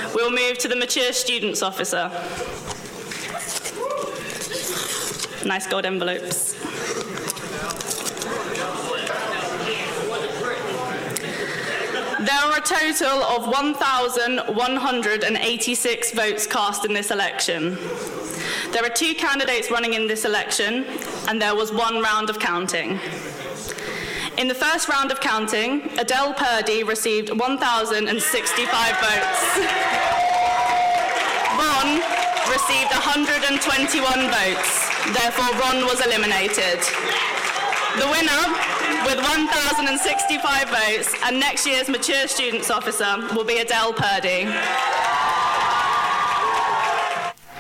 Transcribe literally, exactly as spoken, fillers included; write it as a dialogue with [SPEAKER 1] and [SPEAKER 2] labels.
[SPEAKER 1] We'll move to the Mature Students Officer. Nice gold envelopes. There are a total of one thousand one hundred eighty-six votes cast in this election. There are two candidates running in this election, and there was one round of counting. In the first round of counting, Adele Purdy received one thousand sixty-five votes. Ron received one hundred twenty-one votes. Therefore, Ron was eliminated. The winner, with one thousand sixty-five votes, and next year's Mature Students Officer, will be Adele Purdy.